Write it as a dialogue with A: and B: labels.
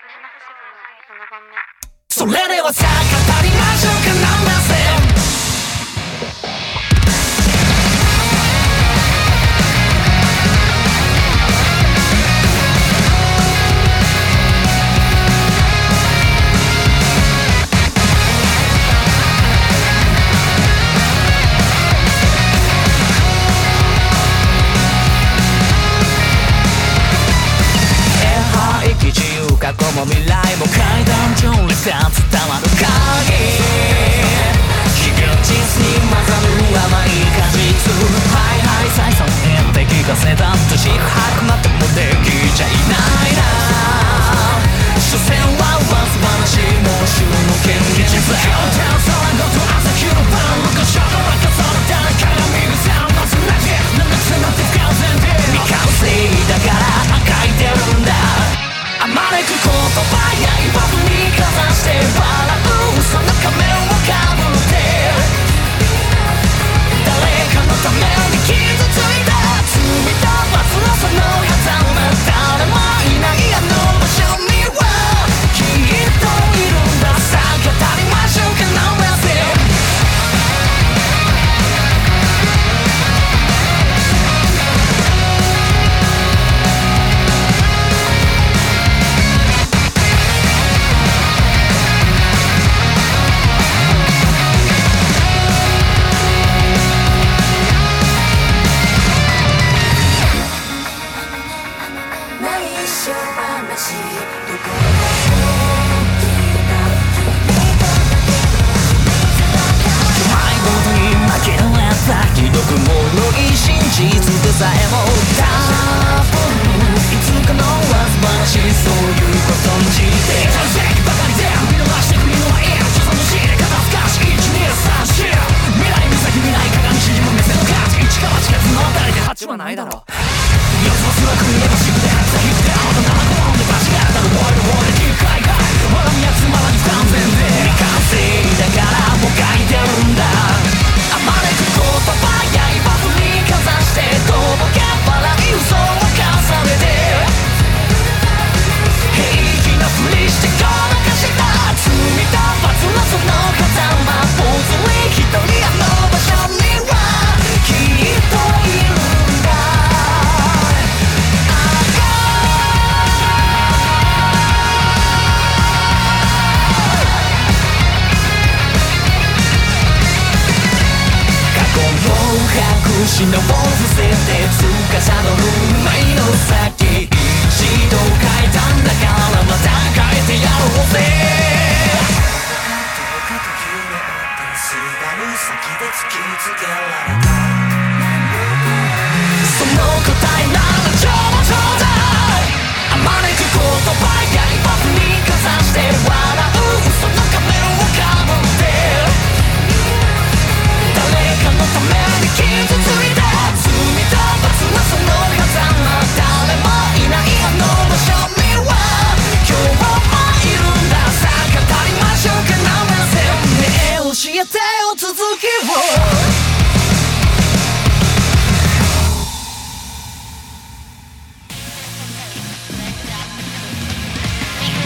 A: それではさあ語りましょうかなぜ過去も未来も階段上にさ伝わる鍵非現実に混ざる甘い果実はいはい再三言って聞かせたと四苦八苦までもできちゃいないな所詮は噂話もう週の現実今日空ごと朝日の晩の故障の中その誰かが見るさまずなじなんだくせなんて不完全で未完成だから書いてるんだあまねく言葉や言わずにかざして笑うその仮面をかぶって誰かのために傷ついた罪と罰のその狭間誰もいないあの場所にはきっといるんださあ語りましょうかなぜひどくもろい真実でさえも多分いつかの噂話そういうことにして正直ばかりで見逃してくるのはいい所存のし肩透かし1234未来岬未来鏡縮む目線の価値一か八か角誰で8はないだろう予想すらくればしくて先って青と生の温で間違ったら覚える方で機械がほらみやつまだに不完全で未完成だからもう書いてるんだあまねく言葉や言わずにかざしてとぼけ笑い嘘を重ねて平気なふりしてごまかした罪と罰のその狭間ぽつり一人あの場所にはきっといるんだ過去を隠しのを伏せて司る運命の先